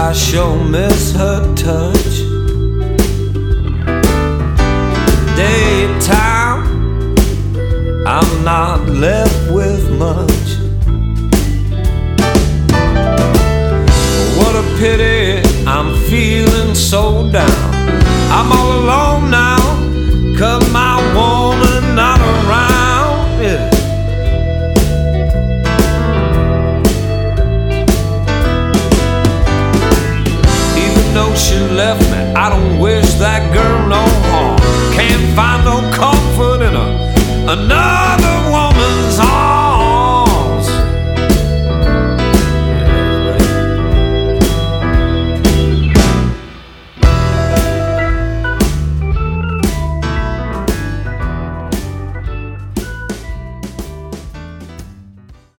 I sure miss her touch. Daytime, I'm not left with much. What a pity, I'm feeling so down. I'm all alone now, 'cause my woman not around. Yeah. Even though she left me, I don't wish that girl no harm. Can't find no comfort in another